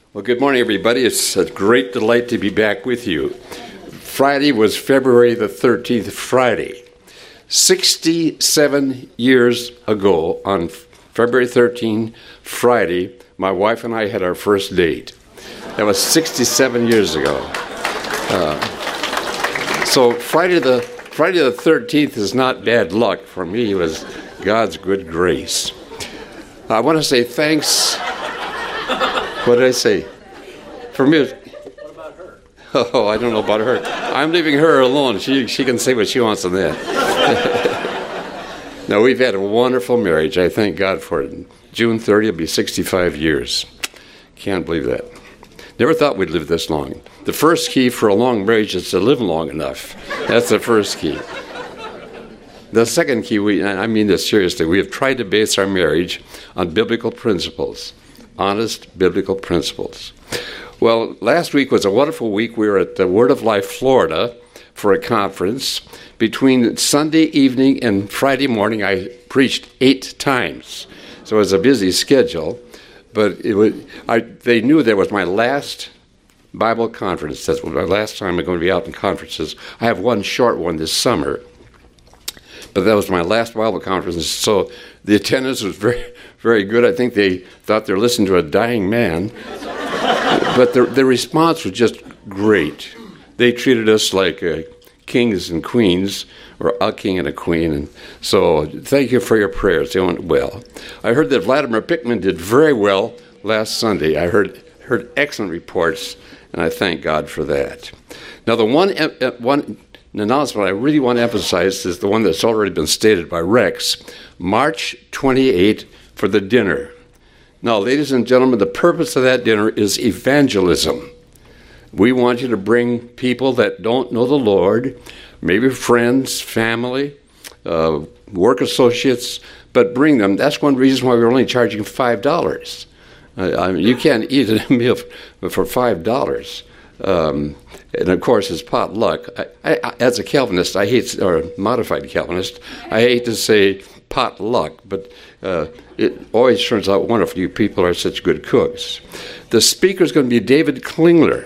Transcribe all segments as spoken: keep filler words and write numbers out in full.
Well, good morning, everybody. It's a great delight to be back with you. Friday was February the thirteenth, Friday. sixty-seven years ago, on February thirteenth, Friday, my wife and I had our first date. That was sixty-seven years ago. Uh, so Friday the Friday the thirteenth is not bad luck. For me, it was God's good grace. I want to say thanks. What did I say? For me, what about her? Oh, I don't know about her. I'm leaving her alone. She she can say what she wants on that. No, we've had a wonderful marriage. I thank God for it. June thirtieth will be sixty-five years. Can't believe that. Never thought we'd live this long. The first key for a long marriage is to live long enough. That's the first key. The second key, we, and I mean this seriously, we have tried to base our marriage on biblical principles. Honest biblical principles. Well, last week was a wonderful week. We were at the Word of Life, Florida, for a conference. Between Sunday evening and Friday morning, I preached eight times. So it was a busy schedule. But it was, I, they knew that was my last Bible conference. That's my last time I'm going to be out in conferences. I have one short one this summer. But that was my last Bible conference. So the attendance was very, very good. I think they thought they were listening to a dying man. But the, the response was just great. They treated us like uh, kings and queens, or a king and a queen. And so thank you for your prayers. They went well. I heard that Vladimir Pickman did very well last Sunday. I heard heard excellent reports, and I thank God for that. Now, the one uh, one announcement I really want to emphasize is the one that's already been stated by Rex. March twenty-eighth for the dinner. Now, ladies and gentlemen, the purpose of that dinner is evangelism. We want you to bring people that don't know the Lord, maybe friends, family, uh, work associates, but bring them. That's one reason why we're only charging five dollars. Uh, I mean, you can't eat a meal for five dollars. Um, and, of course, it's potluck. I, I, as a Calvinist, I hate, or modified Calvinist, I hate to say potluck, but uh, it always turns out wonderful. You people are such good cooks. The speaker is going to be David Klingler,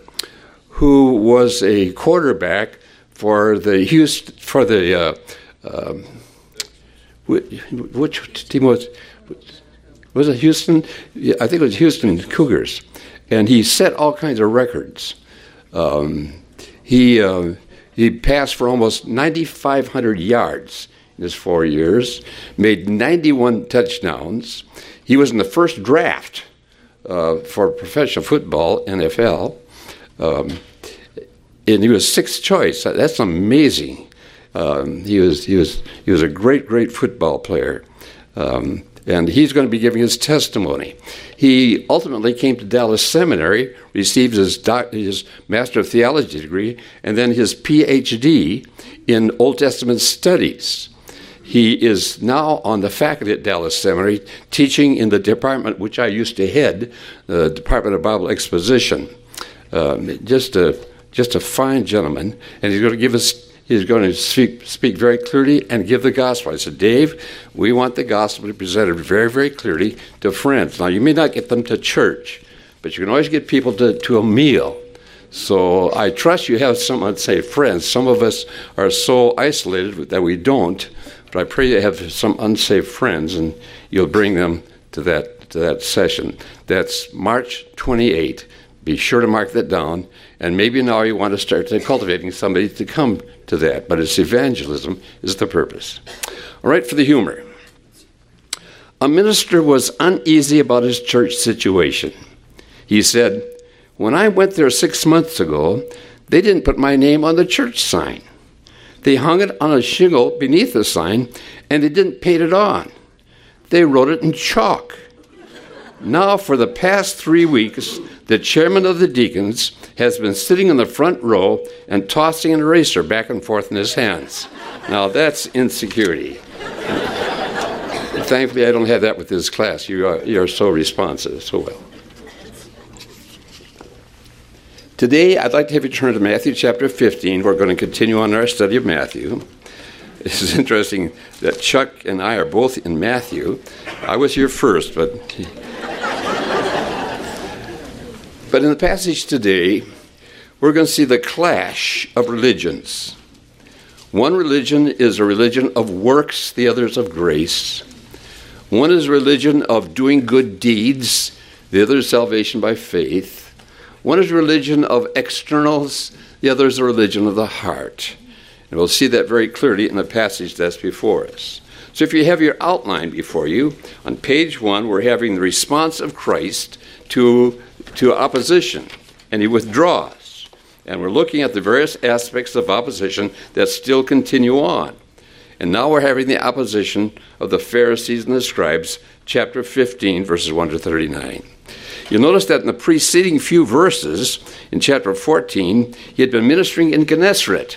who was a quarterback for the Houston, for the, uh, um, which, which team was, was it Houston? Yeah, I think it was Houston Cougars. And he set all kinds of records. Um, he uh, he passed for almost nine thousand five hundred yards in his four years, made ninety-one touchdowns. He was in the first draft uh, for professional football, N F L, um, and he was sixth choice. That's amazing. Um, he was he was he was a great great football player. Um, And he's going to be giving his testimony. He ultimately came to Dallas Seminary, received his, doc, his Master of Theology degree, and then his P H D in Old Testament studies. He is now on the faculty at Dallas Seminary, teaching in the department which I used to head, the Department of Bible Exposition. Um, just a just a fine gentleman, and he's going to give us. He's going to speak, speak very clearly and give the gospel. I said, Dave, we want the gospel to be presented very, very clearly to friends. Now, you may not get them to church, but you can always get people to, to a meal. So I trust you have some, I'd say, friends. Some of us are so isolated that we don't, but I pray you have some unsaved friends, and you'll bring them to that, to that session. That's March twenty-eighth. Be sure to mark that down, and maybe now you want to start cultivating somebody to come to that, but it's evangelism is the purpose. All right, for the humor. A minister was uneasy about his church situation. He said, when I went there six months ago, they didn't put my name on the church sign. They hung it on a shingle beneath the sign, and they didn't paint it on. They wrote it in chalk. Now, for the past three weeks, the chairman of the deacons has been sitting in the front row and tossing an eraser back and forth in his hands. Now, that's insecurity. Thankfully, I don't have that with this class. You are, you are so responsive, so well. Today, I'd like to have you turn to Matthew chapter fifteen. We're going to continue on our study of Matthew. This is interesting that Chuck and I are both in Matthew. I was here first, but... But in the passage today, we're going to see the clash of religions. One religion is a religion of works, the other is of grace. One is a religion of doing good deeds, the other is salvation by faith. One is a religion of externals, the other is a religion of the heart. And we'll see that very clearly in the passage that's before us. So if you have your outline before you, on page one, we're having the response of Christ to, to opposition, and he withdraws. And we're looking at the various aspects of opposition that still continue on. And now we're having the opposition of the Pharisees and the scribes, chapter fifteen, verses one to thirty-nine. You'll notice that in the preceding few verses, in chapter fourteen, he had been ministering in Gennesaret.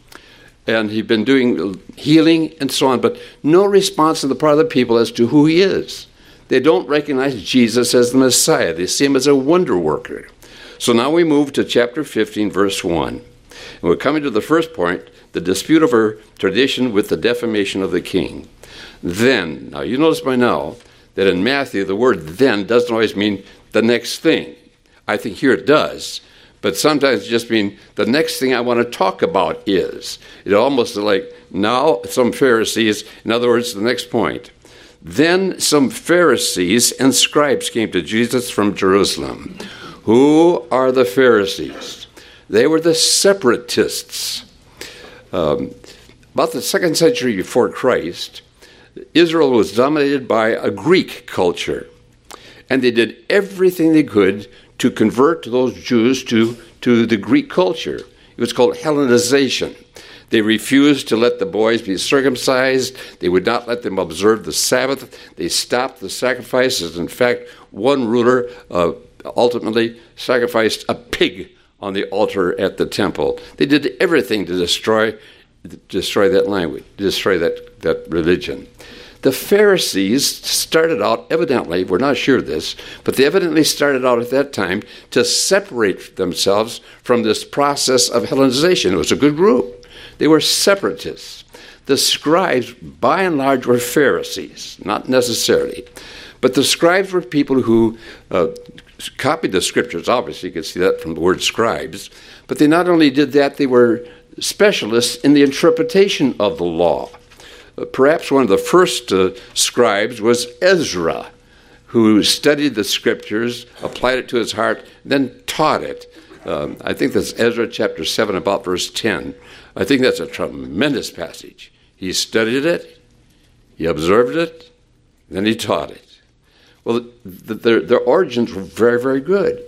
And he'd been doing healing and so on, but no response on the part of the people as to who he is. They don't recognize Jesus as the Messiah. They see him as a wonder worker. So now we move to chapter fifteen, verse one. And we're coming to the first point, the dispute over tradition with the defamation of the king. Then, now you notice by now that in Matthew, the word then doesn't always mean the next thing. I think here it does. But sometimes it just means the next thing I want to talk about is. It almost like now some Pharisees, in other words, the next point. Then some Pharisees and scribes came to Jesus from Jerusalem. Who are the Pharisees? They were the separatists. Um, about the second century before Christ, Israel was dominated by a Greek culture. And they did everything they could to convert those Jews to, to the Greek culture. It was called Hellenization. They refused to let the boys be circumcised. They would not let them observe the Sabbath. They stopped the sacrifices. In fact, one ruler uh, ultimately sacrificed a pig on the altar at the temple. They did everything to destroy destroy that language, destroy that, that religion. The Pharisees started out, evidently, we're not sure of this, but they evidently started out at that time to separate themselves from this process of Hellenization. It was a good group. They were separatists. The scribes, by and large, were Pharisees, not necessarily. But the scribes were people who uh, copied the scriptures. Obviously, you can see that from the word scribes. But they not only did that, they were specialists in the interpretation of the law. Uh, perhaps one of the first uh, scribes was Ezra, who studied the scriptures, applied it to his heart, then taught it. Um, I think that's Ezra chapter seven, about verse ten. I think that's a tremendous passage. He studied it, he observed it, then he taught it. Well, the, their, their origins were very, very good.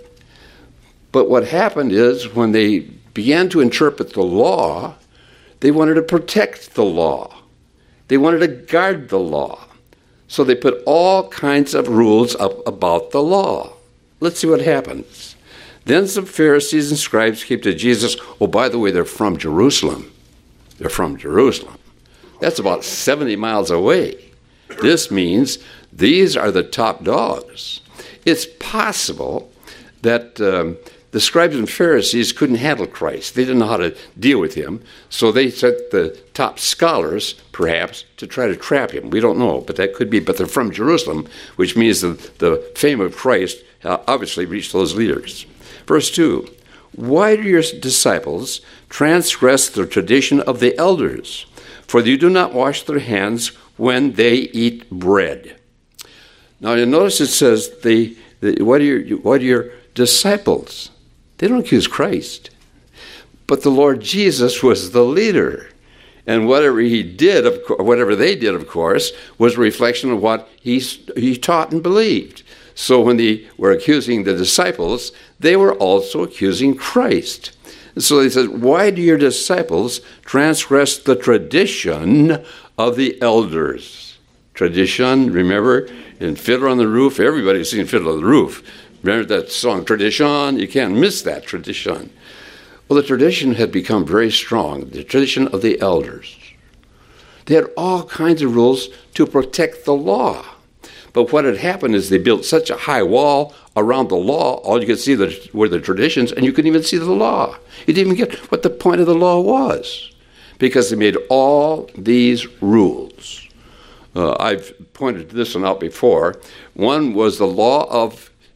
But what happened is when they began to interpret the law, they wanted to protect the law. They wanted to guard the law. So they put all kinds of rules up about the law. Let's see what happens. Then some Pharisees and scribes came to Jesus. Oh, by the way, they're from Jerusalem. They're from Jerusalem. That's about seventy miles away. This means these are the top dogs. It's possible that um, the scribes and Pharisees couldn't handle Christ. They didn't know how to deal with him. So they sent the top scholars, perhaps, to try to trap him. We don't know, but that could be. But they're from Jerusalem, which means that the fame of Christ uh, obviously reached those leaders. Verse two, why do your disciples transgress the tradition of the elders? For you do not wash their hands when they eat bread. Now you notice it says, they, the, what, are your, what are your disciples? They don't accuse Christ. But the Lord Jesus was the leader. And whatever he did, of co- whatever they did, of course, was a reflection of what he, he taught and believed. So when they were accusing the disciples, they were also accusing Christ. And so he says, why do your disciples transgress the tradition of the elders? Tradition, remember, in Fiddler on the Roof, everybody's seen Fiddler on the Roof. Remember that song, Tradition? You can't miss that, tradition. Well, the tradition had become very strong, the tradition of the elders. They had all kinds of rules to protect the law. But what had happened is they built such a high wall around the law, all you could see were the traditions, and you couldn't even see the law. You didn't even get what the point of the law was, because they made all these rules. Uh, I've pointed this one out before. One was the law of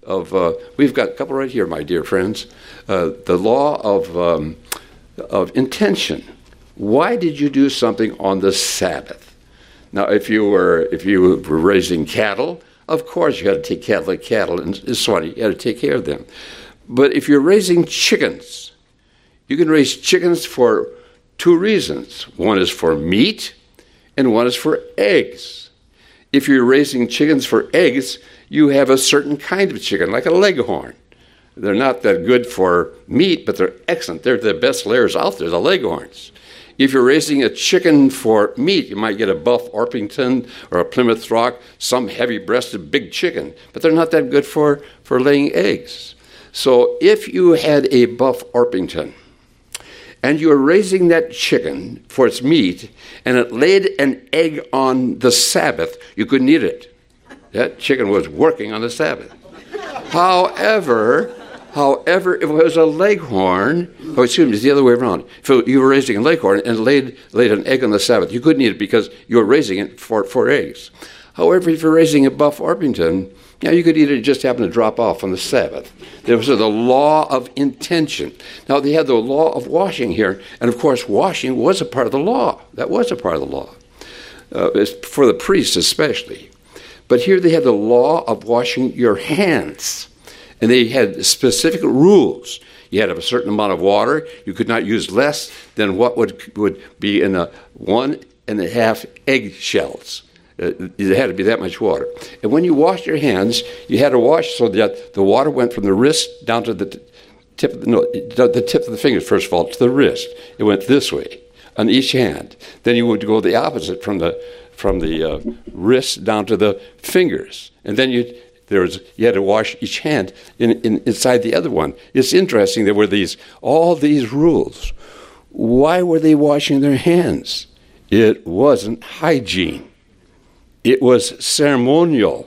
of uh, we've got a couple right here, my dear friends. Uh, the law of um, of intention. Why did you do something on the Sabbath? Now, if you were if you were raising cattle, of course you had to take cattle like cattle, and so on. You had to take care of them. But if you're raising chickens, you can raise chickens for two reasons. One is for meat, and one is for eggs. If you're raising chickens for eggs, you have a certain kind of chicken, like a leghorn. They're not that good for meat, but they're excellent. They're the best layers out there, the leghorns. If you're raising a chicken for meat, you might get a Buff Orpington or a Plymouth Rock, some heavy-breasted big chicken, but they're not that good for, for laying eggs. So if you had a Buff Orpington and you were raising that chicken for its meat and it laid an egg on the Sabbath, you couldn't eat it. That chicken was working on the Sabbath. However, However, if it was a leghorn, oh, excuse me, it's the other way around. If you were raising a leghorn and laid laid an egg on the Sabbath, you couldn't eat it because you were raising it for, for eggs. However, if you're raising a Buff Orpington, yeah, you could eat it. It just happened to drop off on the Sabbath. There was the law of intention. Now, they had the law of washing here, and of course, washing was a part of the law. That was a part of the law, uh, for the priests especially. But here they had the law of washing your hands. And they had specific rules. You had a certain amount of water. You could not use less than what would would be in a one and a half egg shells. Uh, it had to be that much water. And when you washed your hands, you had to wash so that the water went from the wrist down to the t- tip of the, no, the tip of the fingers, first of all, to the wrist. It went this way on each hand. Then you would go the opposite from the from the uh, wrist down to the fingers. And then you There was, you had to wash each hand in, in, inside the other one. It's interesting, there were these all these rules. Why were they washing their hands? It wasn't hygiene. It was ceremonial.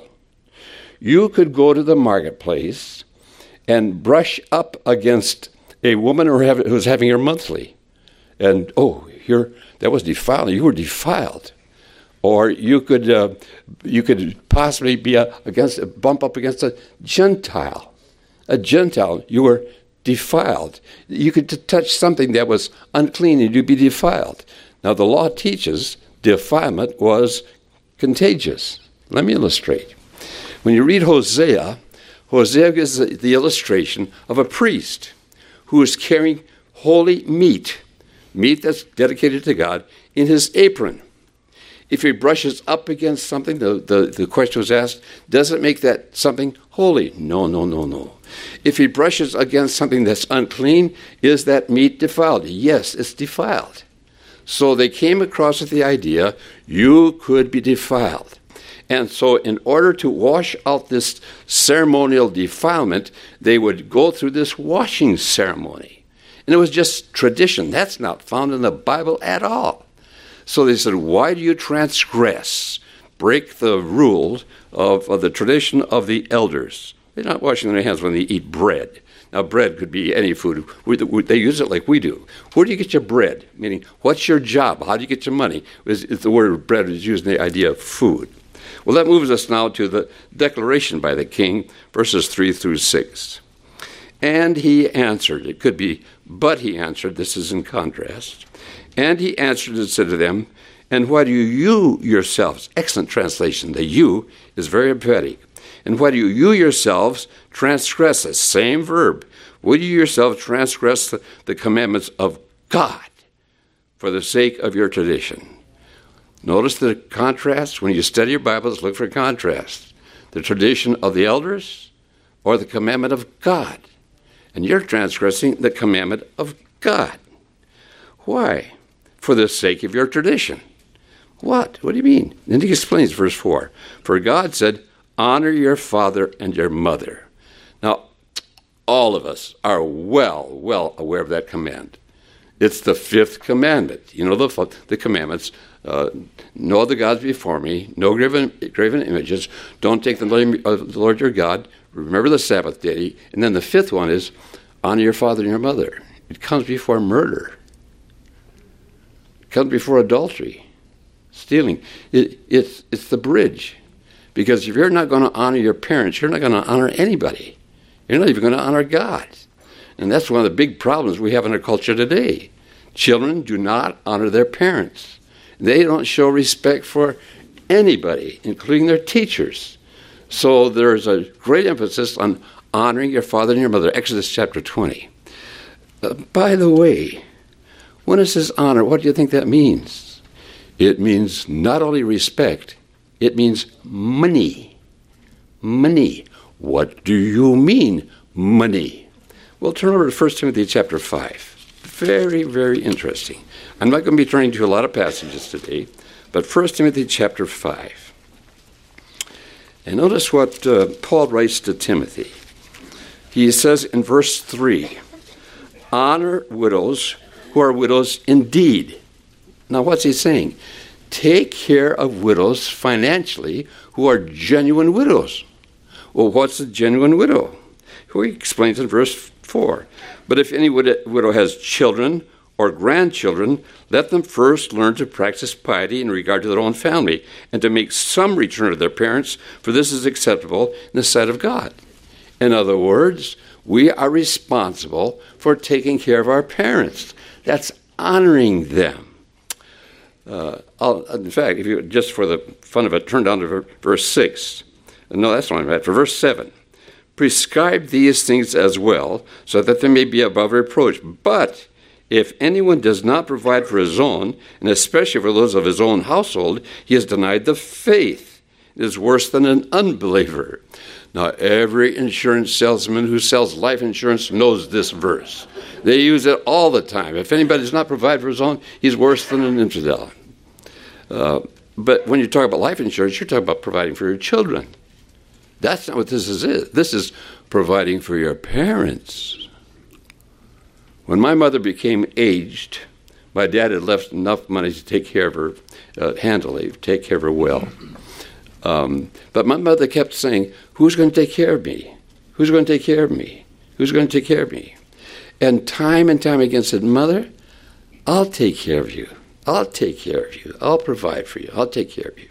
You could go to the marketplace and brush up against a woman who was having her monthly. And, oh, you're, that was defiled. You were defiled. Or you could uh, you could possibly be a, against bump up against a Gentile, a Gentile. You were defiled. You could t- touch something that was unclean and you'd be defiled. Now the law teaches defilement was contagious. Let me illustrate. When you read Hosea, Hosea gives the, the illustration of a priest who is carrying holy meat, meat that's dedicated to God, in his apron. If he brushes up against something, the, the, the question was asked, does it make that something holy? No, no, no, no. If he brushes against something that's unclean, is that meat defiled? Yes, it's defiled. So they came across with the idea, you could be defiled. And so in order to wash out this ceremonial defilement, they would go through this washing ceremony. And it was just tradition. That's not found in the Bible at all. So they said, why do you transgress, break the rules of, of the tradition of the elders? They're not washing their hands when they eat bread. Now, bread could be any food. We, we, they use it like we do. Where do you get your bread? Meaning, what's your job? How do you get your money? Is, is the word bread is used in the idea of food. Well, that moves us now to the declaration by the king, verses three through six. And he answered. It could be, but he answered. This is in contrast. And he answered and said to them, and why do you yourselves, excellent translation, the you is very emphatic, and why do you yourselves transgress, the same verb, would you yourselves transgress the, the commandments of God for the sake of your tradition? Notice the contrast. When you study your Bibles, look for contrast. The tradition of the elders or the commandment of God. And you're transgressing the commandment of God. Why? For the sake of your tradition. What? What do you mean? And he explains verse four. For God said, honor your father and your mother. Now, all of us are well, well aware of that command. It's the fifth commandment. You know the, the commandments. Uh, no other gods before me. No graven, graven images. Don't take the name of the Lord your God. Remember the Sabbath day. And then the fifth one is honor your father and your mother. It comes before murder. It comes before adultery. Stealing. It, it's, it's the bridge Because if you're not going to honor your parents, you're not going to honor anybody. You're not even going to honor God. And that's one of the big problems we have in our culture today. Children do not honor their parents. They don't show respect for anybody, including their teachers. So there's a great emphasis on honoring your father and your mother, Exodus chapter twenty. Uh, by the way, when it says honor, what do you think that means? It means not only respect, it means money. Money. What do you mean, money? Well, turn over to First Timothy chapter five. Very, very interesting. I'm not going to be turning to a lot of passages today, but First Timothy chapter five. And notice what uh, Paul writes to Timothy. He says in verse three, honor widows who are widows indeed. Now, what's he saying? Take care of widows financially who are genuine widows. Well, what's a genuine widow? Well, he explains in verse four. But if any widow has children or grandchildren, let them first learn to practice piety in regard to their own family and to make some return to their parents, for this is acceptable in the sight of God. In other words, we are responsible for taking care of our parents. That's honoring them. Uh, I'll, in fact, if you just for the fun of it, turn down to verse six. No, that's not right. For verse seven. Prescribe these things as well, so that they may be above reproach. But if anyone does not provide for his own, and especially for those of his own household, he has denied the faith. It is worse than an unbeliever. Now, every insurance salesman who sells life insurance knows this verse. They use it all the time. If anybody does not provide for his own, he's worse than an infidel. Uh, but when you talk about life insurance, you're talking about providing for your children. That's not what this is. This is providing for your parents. When my mother became aged, my dad had left enough money to take care of her uh, handily, take care of her well. Um, but my mother kept saying, who's going to take care of me? Who's going to take care of me? Who's going to take care of me? And time and time again said, Mother, I'll take care of you. I'll take care of you. I'll provide for you. I'll take care of you.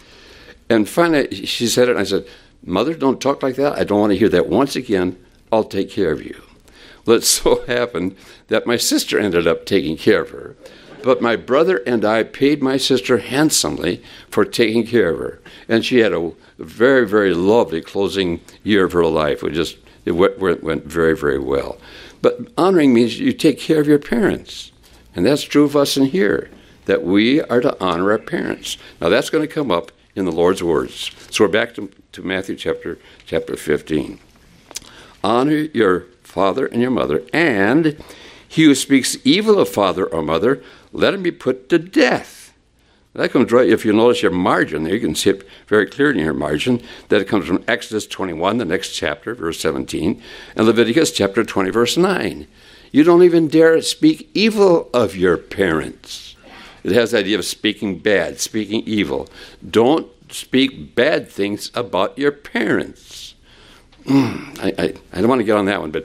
And finally, she said it, and I said, Mother, don't talk like that. I don't want to hear that once again. I'll take care of you. Well, it so happened that my sister ended up taking care of her. But my brother and I paid my sister handsomely for taking care of her. And she had a very, very lovely closing year of her life. It just it went, went very, very well. But honoring means you take care of your parents. And that's true of us in here, that we are to honor our parents. Now, that's going to come up in the Lord's words. So we're back to, to Matthew chapter, chapter fifteen. Honor your father and your mother, and he who speaks evil of father or mother, let him be put to death. That comes right, if you notice your margin there, you can see it very clearly in your margin, that it comes from Exodus twenty-one, the next chapter, verse seventeen, and Leviticus chapter twenty, verse nine. You don't even dare speak evil of your parents. It has the idea of speaking bad, speaking evil. Don't speak bad things about your parents. Mm, I, I, I don't want to get on that one, but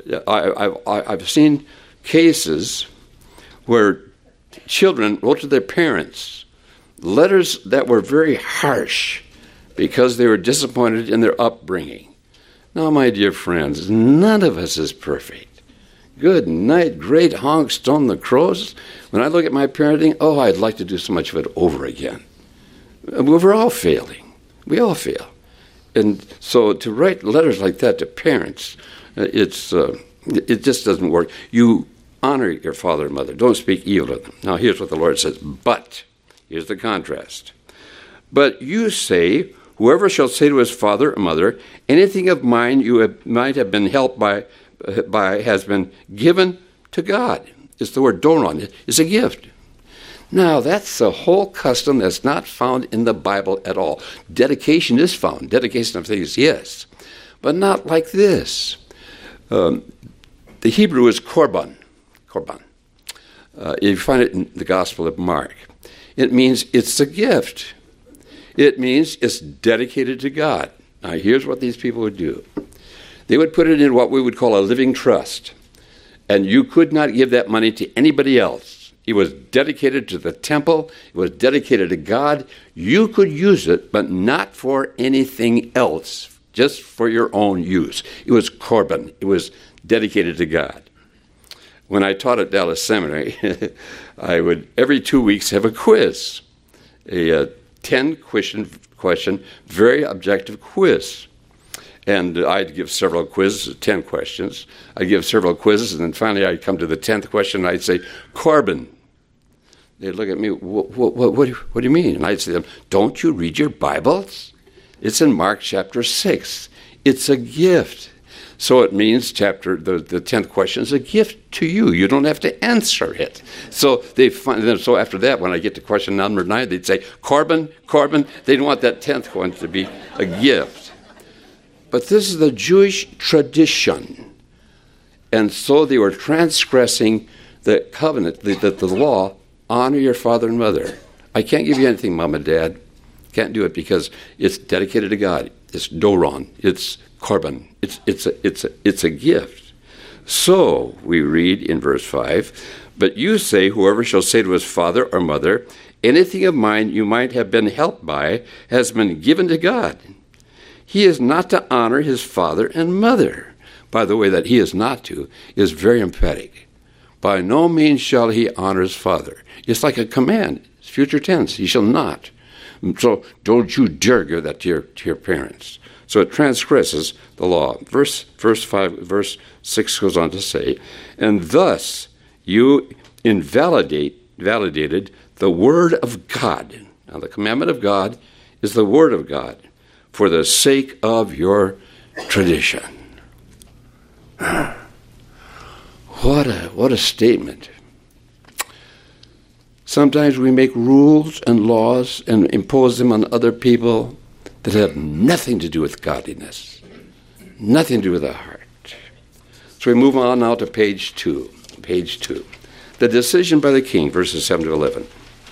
I, I, I've seen cases where children wrote to their parents letters that were very harsh because they were disappointed in their upbringing. Now, my dear friends, none of us is perfect. Good night, great honk, stone the crows. When I look at my parenting, oh, I'd like to do so much of it over again. We're all failing. We all fail. And so to write letters like that to parents, it's uh, it just doesn't work. You honor your father and mother. Don't speak evil of them. Now, here's what the Lord says. But, here's the contrast. But you say, whoever shall say to his father or mother, anything of mine you have, might have been helped by, by has been given to God. It's the word doron. It's a gift. Now, that's a whole custom that's not found in the Bible at all. Dedication is found. Dedication of things, yes. But not like this. Um, the Hebrew is korban. Korban. Uh, you find it in the Gospel of Mark. It means it's a gift. It means it's dedicated to God. Now, here's what these people would do. They would put it in what we would call a living trust. And you could not give that money to anybody else. It was dedicated to the temple. It was dedicated to God. You could use it, but not for anything else, just for your own use. It was Corban. It was dedicated to God. When I taught at Dallas Seminary, I would every two weeks have a quiz, a, a ten question, question, very objective quiz. And I'd give several quizzes, ten questions. I'd give several quizzes, and then finally I'd come to the tenth question, and I'd say, Corban. They'd look at me, what, what, what, what, do you, what do you mean? And I'd say to them, don't you read your Bibles? It's in Mark chapter six. It's a gift. So it means chapter the, the tenth question is a gift to you. You don't have to answer it. So they find, so after that, when I get to question number nine, they'd say, Corban, Corban. They didn't want that tenth one to be a gift. But this is the Jewish tradition. And so they were transgressing the covenant, the, the, the law, honor your father and mother. I can't give you anything, Mom and Dad. Can't do it because it's dedicated to God. It's Doron. It's Corban. It's, it's, a, it's, a, it's a gift. So we read in verse five, but you say, whoever shall say to his father or mother, anything of mine you might have been helped by has been given to God. He is not to honor his father and mother. By the way, that he is not to is very emphatic. By no means shall he honor his father. It's like a command. It's future tense. He shall not. So don't you dare give that to your, to your parents. So it transgresses the law. Verse, verse five, verse six goes on to say, and thus you invalidate, validated the word of God. Now the commandment of God is the word of God for the sake of your tradition. What a, what a statement. Sometimes we make rules and laws and impose them on other people that have nothing to do with godliness, nothing to do with the heart. So we move on now to page two. Page two. The decision by the king, verses seven to eleven.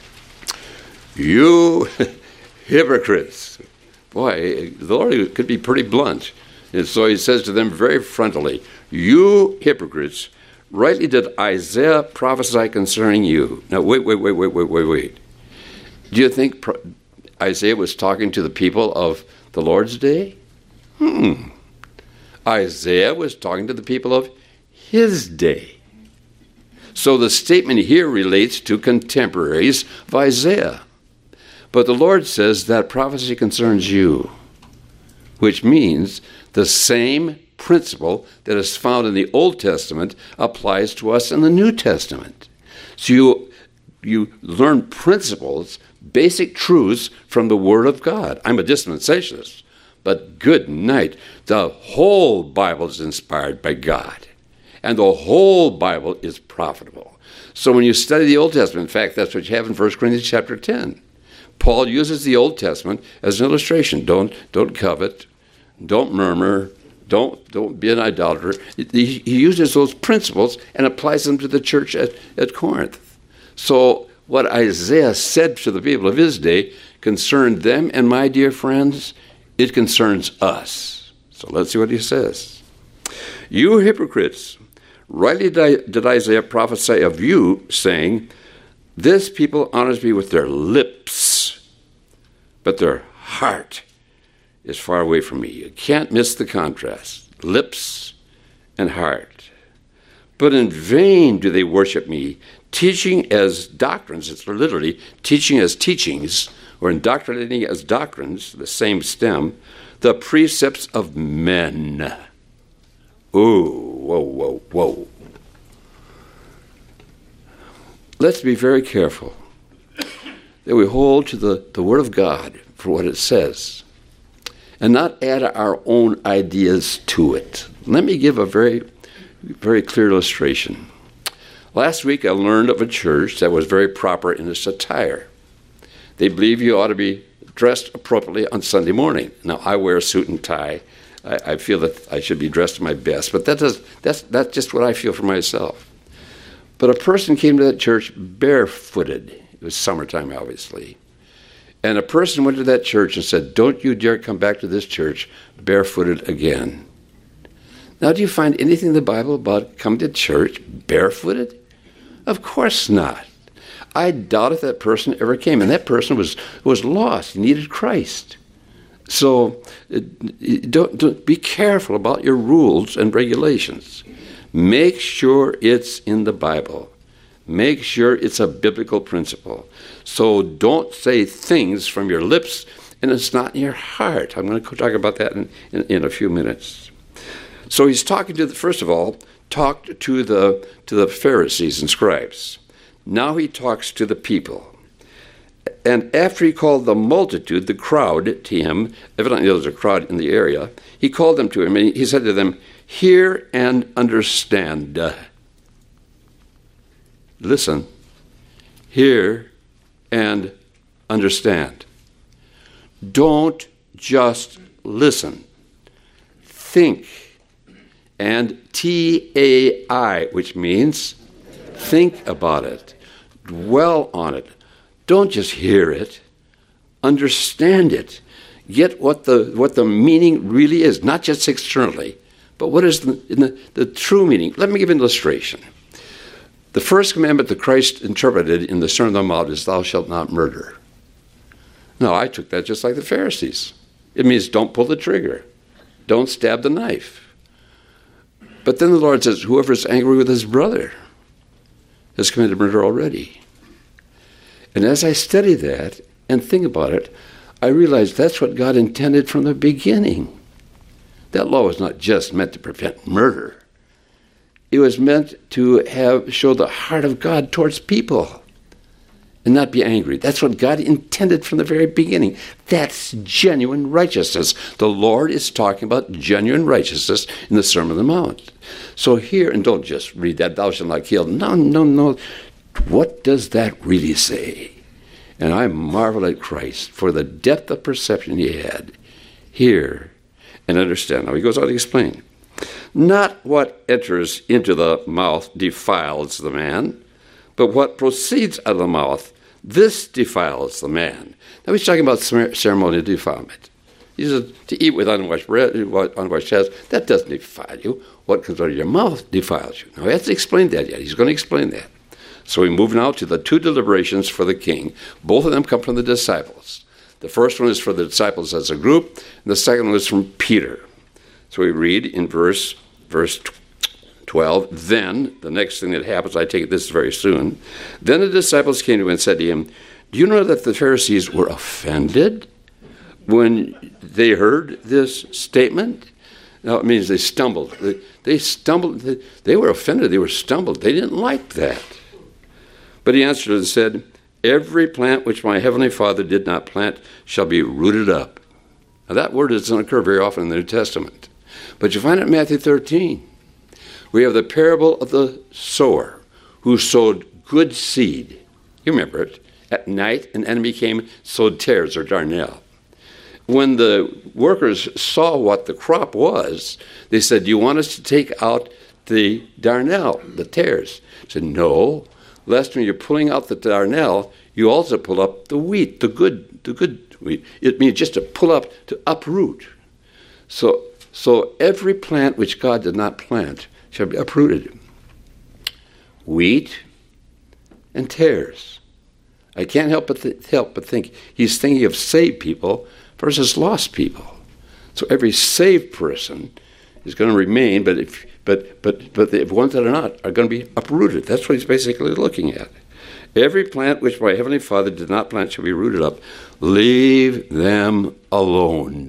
You hypocrites. Boy, the Lord could be pretty blunt. And so he says to them very frontally, you hypocrites, rightly did Isaiah prophesy concerning you. Now, wait, wait, wait, wait, wait, wait, wait. Do you think pro- Isaiah was talking to the people of the Lord's day? Hmm. Isaiah was talking to the people of his day. So the statement here relates to contemporaries of Isaiah. But the Lord says that prophecy concerns you, which means the same principle that is found in the Old Testament applies to us in the New Testament. So you, you learn principles, basic truths from the Word of God. I'm a dispensationalist, but good night. The whole Bible is inspired by God, and the whole Bible is profitable. So when you study the Old Testament, in fact, that's what you have in First Corinthians chapter ten. Paul uses the Old Testament as an illustration. Don't, don't covet, don't murmur, Don't don't be an idolater. He, he uses those principles and applies them to the church at, at Corinth. So what Isaiah said to the people of his day concerned them, and my dear friends, it concerns us. So let's see what he says. You hypocrites, rightly did Isaiah prophesy of you, saying, this people honors me with their lips, but their heart is far away from me. You can't miss the contrast. Lips and heart. But in vain do they worship me, teaching as doctrines. It's literally teaching as teachings, or indoctrinating as doctrines, the same stem, the precepts of men. Ooh, whoa, whoa, whoa. Let's be very careful that we hold to the, the Word of God for what it says, and not add our own ideas to it. Let me give a very, very clear illustration. Last week I learned of a church that was very proper in its attire. They believe you ought to be dressed appropriately on Sunday morning. Now, I wear a suit and tie. I, I feel that I should be dressed my best, but that does, that's, that's just what I feel for myself. But a person came to that church barefooted. It was summertime, obviously. And a person went to that church and said, don't you dare come back to this church barefooted again. Now, do you find anything in the Bible about coming to church barefooted? Of course not. I doubt if that person ever came. And that person was, was lost, needed Christ. So don't, don't, be careful about your rules and regulations. Make sure it's in the Bible. Make sure it's a biblical principle. So don't say things from your lips and it's not in your heart. I'm going to talk about that in, in, in a few minutes. So he's talking to the, first of all, talked to the to the Pharisees and scribes. Now he talks to the people. And after he called the multitude, the crowd, to him, evidently there was a crowd in the area, he called them to him and he said to them, "Hear and understand." Listen, hear and understand. Don't just listen. Think. And T A I, which means think about it. Dwell on it. Don't just hear it. Understand it. Get what the what the meaning really is, not just externally, but what is the, in the, the true meaning. Let me give an illustration. The first commandment that Christ interpreted in the Sermon on the Mount is, "Thou shalt not murder." No, I took that just like the Pharisees. It means don't pull the trigger. Don't stab the knife. But then the Lord says, whoever is angry with his brother has committed murder already. And as I study that and think about it, I realize that's what God intended from the beginning. That law was not just meant to prevent murder. It was meant to have show the heart of God towards people and not be angry. That's what God intended from the very beginning. That's genuine righteousness. The Lord is talking about genuine righteousness in the Sermon on the Mount. So here, and don't just read that, "Thou shalt not kill." No, no, no. What does that really say? And I marvel at Christ for the depth of perception he had. Hear and understand. Now he goes on to explain. Not what enters into the mouth defiles the man, but what proceeds out of the mouth, this defiles the man. Now he's talking about ceremonial defilement. He says, to eat with unwashed bread, unwashed hands, that doesn't defile you. What comes out of your mouth defiles you. Now he hasn't explained that yet. He's going to explain that. So we move now to the two deliberations for the king. Both of them come from the disciples. The first one is for the disciples as a group, and the second one is from Peter. So we read in verse verse twelve, then, the next thing that happens, I take it this is very soon, then the disciples came to him and said to him, "Do you know that the Pharisees were offended when they heard this statement?" Now, it means they stumbled. They, they stumbled. They, they were offended. They were stumbled. They didn't like that. But he answered and said, "Every plant which my heavenly Father did not plant shall be rooted up." Now, that word doesn't occur very often in the New Testament. But you find it in Matthew thirteen. We have the parable of the sower who sowed good seed. You remember it. At night, an enemy came, sowed tares or darnel. When the workers saw what the crop was, they said, "Do you want us to take out the darnel, the tares?" He said, "No, lest when you're pulling out the darnel, you also pull up the wheat, the good, the good wheat." It means just to pull up, to uproot. So, so every plant which God did not plant shall be uprooted. Wheat and tares. I can't help but th- help but think he's thinking of saved people versus lost people. So every saved person is going to remain, but if but but but the ones that are not are going to be uprooted. That's what he's basically looking at. Every plant which my heavenly Father did not plant shall be rooted up. Leave them alone.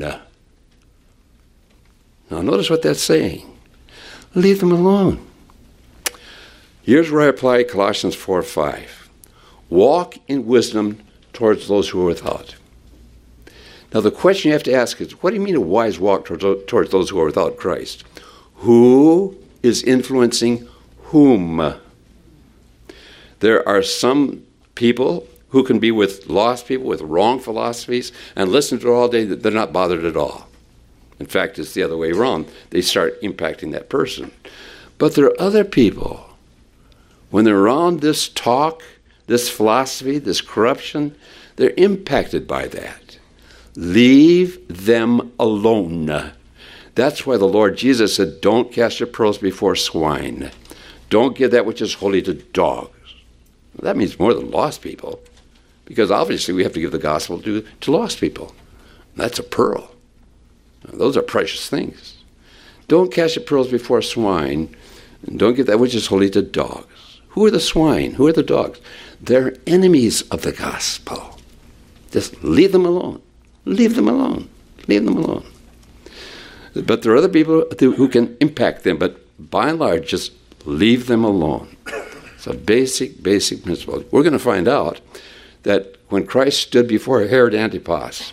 Now notice what that's saying. Leave them alone. Here's where I apply Colossians four five. Walk in wisdom towards those who are without. Now the question you have to ask is, what do you mean a wise walk towards, towards those who are without Christ? Who is influencing whom? There are some people who can be with lost people, with wrong philosophies, and listen to it all day. They're not bothered at all. In fact, it's the other way around. They start impacting that person. But there are other people, when they're around this talk, this philosophy, this corruption, they're impacted by that. Leave them alone. That's why the Lord Jesus said, don't cast your pearls before swine. Don't give that which is holy to dogs. That means more than lost people, because obviously we have to give the gospel to, to lost people. That's a pearl. Those are precious things. Don't cast your pearls before swine, and don't give that which is holy to dogs. Who are the swine? Who are the dogs? They're enemies of the gospel. Just leave them alone. Leave them alone. Leave them alone. But there are other people who can impact them, but by and large, just leave them alone. It's a basic, basic principle. We're going to find out that when Christ stood before Herod Antipas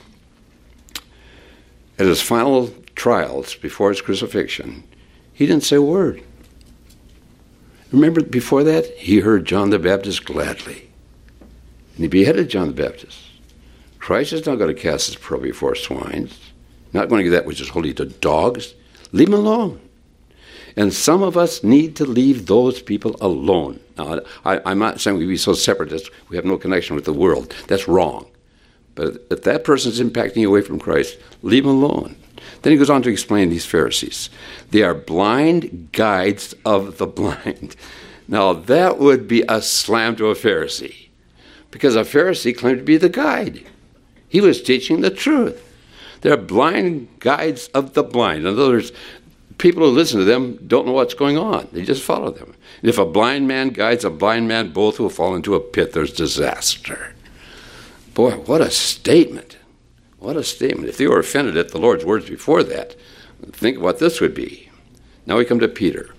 at his final trials before his crucifixion, he didn't say a word. Remember, before that, he heard John the Baptist gladly. And he beheaded John the Baptist. Christ is not going to cast his pearl before swines, not going to give that which is holy to dogs. Leave him alone. And some of us need to leave those people alone. Now, I, I'm not saying we be so separatist, we have no connection with the world. That's wrong. But if that person is impacting you away from Christ, leave him alone. Then he goes on to explain these Pharisees. They are blind guides of the blind. Now, that would be a slam to a Pharisee, because a Pharisee claimed to be the guide. He was teaching the truth. They're blind guides of the blind. In other words, people who listen to them don't know what's going on. They just follow them. And if a blind man guides a blind man, both will fall into a pit. There's disaster. Boy, what a statement. What a statement. If they were offended at the Lord's words before that, think what this would be. Now we come to Peter.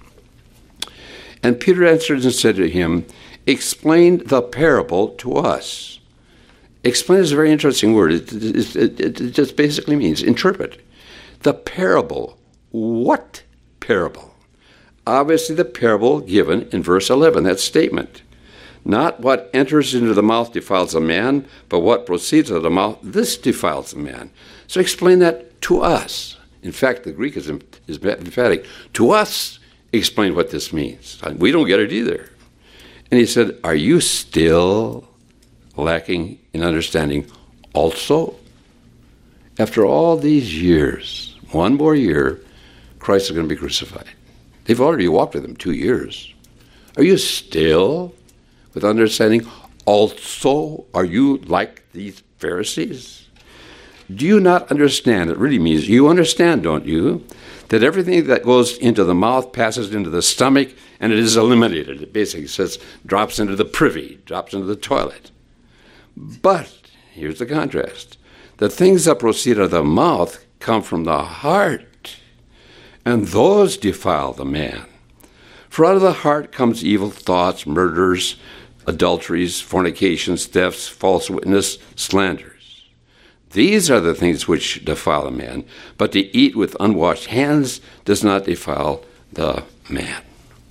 And Peter answered and said to him, explain the parable to us. Explain is a very interesting word. It, it, it, it just basically means interpret. The parable. What parable? Obviously the parable given in verse eleven, that statement. Not what enters into the mouth defiles a man, but what proceeds out of the mouth, this defiles a man. So explain that to us. In fact, the Greek is, is emphatic. To us, explain what this means. We don't get it either. And he said, are you still lacking in understanding also? After all these years, one more year, Christ is going to be crucified. They've already walked with him two years. Are you still with understanding? Also, are you like these Pharisees? Do you not understand? It really means you understand, don't you, that everything that goes into the mouth passes into the stomach and it is eliminated. It basically says drops into the privy, drops into the toilet. But here's the contrast. The things that proceed out of the mouth come from the heart, and those defile the man. For out of the heart comes evil thoughts, murders, adulteries, fornications, thefts, false witness, slanders. These are the things which defile a man, but to eat with unwashed hands does not defile the man.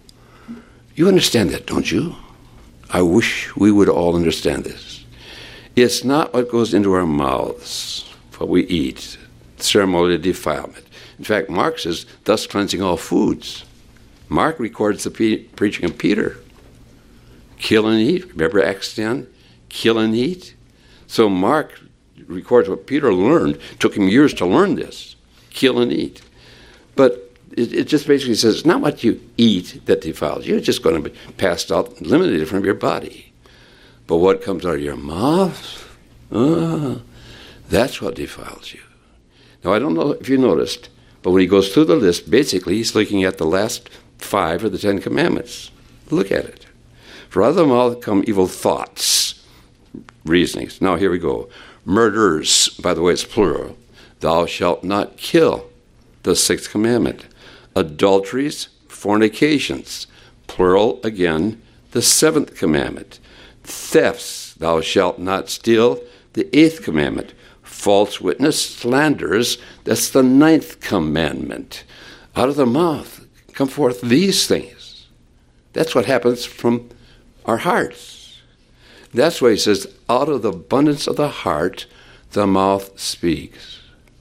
You understand that, don't you? I wish we would all understand this. It's not what goes into our mouths, what we eat, ceremonial defilement. In fact, Mark says, thus cleansing all foods. Mark records the pe- preaching of Peter. Kill and eat. Remember Acts ten? Kill and eat. So Mark records what Peter learned. It took him years to learn this. Kill and eat. But it, it just basically says, it's not what you eat that defiles you. It's just going to be passed out, eliminated from your body. But what comes out of your mouth, ah, that's what defiles you. Now, I don't know if you noticed, but when he goes through the list, basically he's looking at the last five of the Ten Commandments. Look at it. For out of the mouth come evil thoughts, reasonings. Now, here we go. Murders, by the way, it's plural. Thou shalt not kill, the sixth commandment. Adulteries, fornications, plural again, the seventh commandment. Thefts, thou shalt not steal, the eighth commandment. False witness, slanders, that's the ninth commandment. Out of the mouth come forth these things. That's what happens from our hearts. That's why he says, out of the abundance of the heart, the mouth speaks.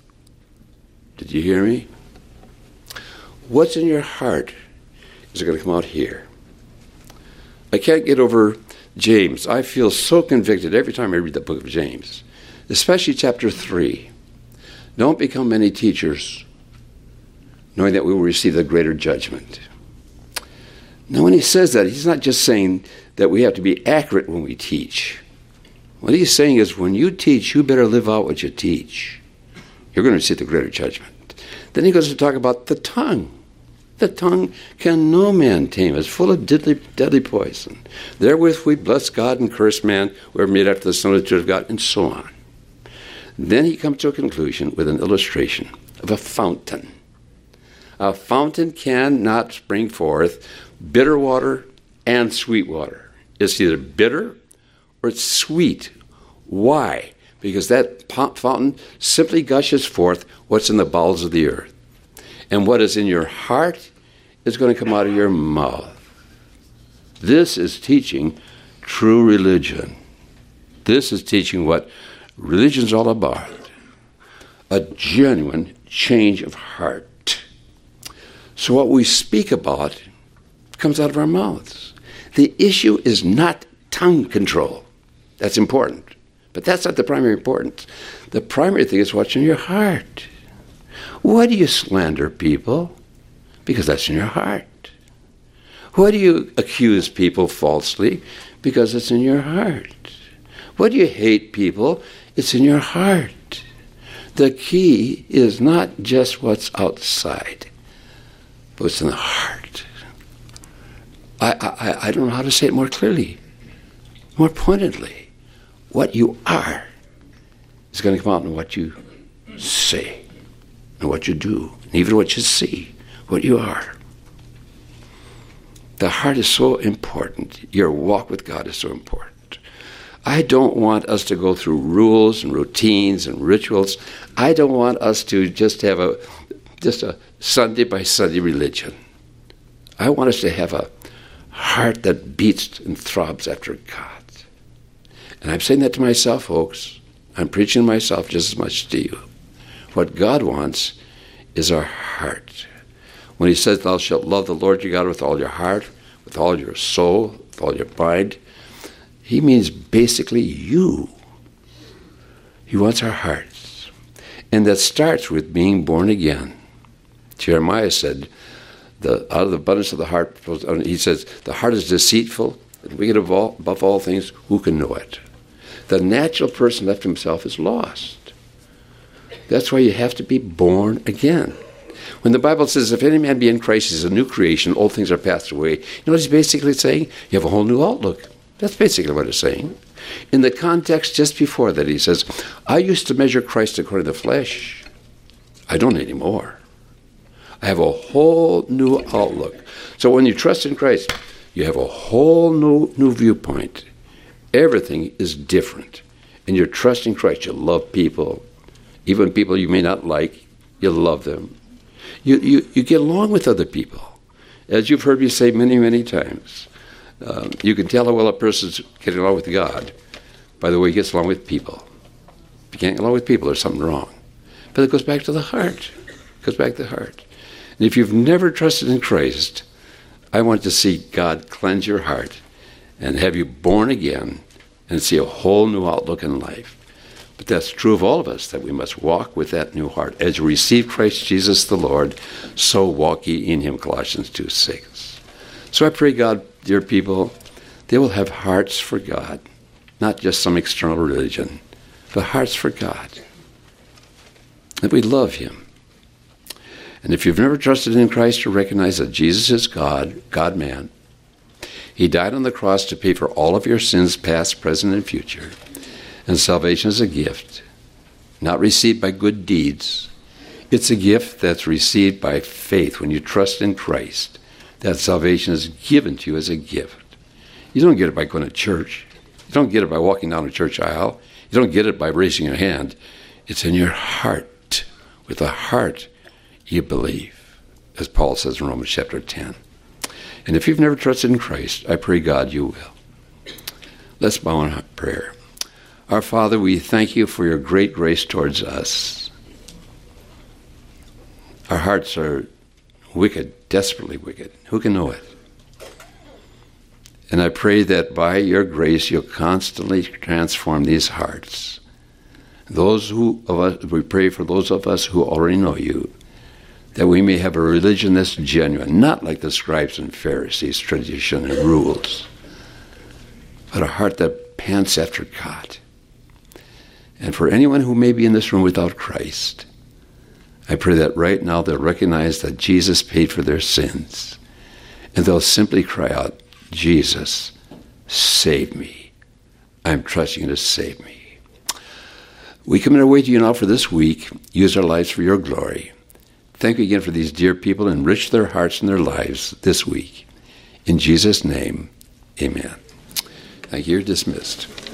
Did you hear me? What's in your heart is going to come out here. I can't get over James. I feel so convicted every time I read the book of James, especially chapter three. Don't become many teachers, knowing that we will receive the greater judgment. Now, when he says that, he's not just saying that we have to be accurate when we teach. What he's saying is when you teach, you better live out what you teach. You're going to receive the greater judgment. Then he goes to talk about the tongue. The tongue can no man tame. It's full of deadly, deadly poison. Therewith we bless God and curse man. We're made after the similitude of God, and so on. Then he comes to a conclusion with an illustration of a fountain. A fountain cannot spring forth bitter water and sweet water. It's either bitter or it's sweet. Why? Because that fountain simply gushes forth what's in the bowels of the earth. And what is in your heart is going to come out of your mouth. This is teaching true religion. This is teaching what religion's all about. A genuine change of heart. So what we speak about comes out of our mouths. The issue is not tongue control. That's important. But that's not the primary importance. The primary thing is what's in your heart. Why do you slander people? Because that's in your heart. Why do you accuse people falsely? Because it's in your heart. Why do you hate people? It's in your heart. The key is not just what's outside, but what's in the heart. I, I, I don't know how to say it more clearly, more pointedly. What you are is going to come out in what you say. And what you do, and even what you see, what you are. The heart is so important. Your walk with God is so important. I don't want us to go through rules and routines and rituals. I don't want us to just have a just a Sunday by Sunday religion. I want us to have a heart that beats and throbs after God. And I'm saying that to myself, folks. I'm preaching to myself just as much to you. What God wants is our heart. When he says, thou shalt love the Lord your God with all your heart, with all your soul, with all your mind, he means basically you. He wants our hearts. And that starts with being born again. Jeremiah said, the, out of the abundance of the heart, he says, the heart is deceitful, and wicked above all, above all things, who can know it? The natural person left himself is lost. That's why you have to be born again. When the Bible says, if any man be in Christ, he's a new creation, old things are passed away, you know what he's basically saying? You have a whole new outlook. That's basically what it's saying. In the context just before that, he says, I used to measure Christ according to the flesh. I don't anymore. I have a whole new outlook. So when you trust in Christ, you have a whole new, new viewpoint. Everything is different. And you're trusting Christ. You love people. Even people you may not like, you love them. You, you, you get along with other people. As you've heard me say many, many times, um, you can tell how well a person's getting along with God by the way he gets along with people. If you can't get along with people, there's something wrong. But it goes back to the heart. It goes back to the heart. And if you've never trusted in Christ, I want to see God cleanse your heart and have you born again and see a whole new outlook in life. But that's true of all of us, that we must walk with that new heart. As you receive Christ Jesus the Lord, so walk ye in him, Colossians two six. So I pray, God, dear people, they will have hearts for God, not just some external religion, but hearts for God. That we love him. And if you've never trusted in Christ, to recognize that Jesus is God, God-man. He died on the cross to pay for all of your sins, past, present, and future. And salvation is a gift, not received by good deeds. It's a gift that's received by faith. When you trust in Christ, that salvation is given to you as a gift. You don't get it by going to church. You don't get it by walking down a church aisle. You don't get it by raising your hand. It's in your heart. With the heart, you believe, as Paul says in Romans chapter ten. And if you've never trusted in Christ, I pray, God, you will. Let's bow in prayer. Our Father, we thank you for your great grace towards us. Our hearts are wicked, desperately wicked. Who can know it? And I pray that by your grace you'll constantly transform these hearts. Those who of us, we pray for those of us who already know you, that we may have a religion that's genuine, not like the scribes and Pharisees' tradition and rules, but a heart that pants after God. And for anyone who may be in this room without Christ, I pray that right now they'll recognize that Jesus paid for their sins, and they'll simply cry out, Jesus, save me. I'm trusting you to save me. We commit our way to you now for this week. Use our lives for your glory. Thank you again for these dear people. Enrich their hearts and their lives this week. In Jesus' name, amen. Thank you. You're dismissed.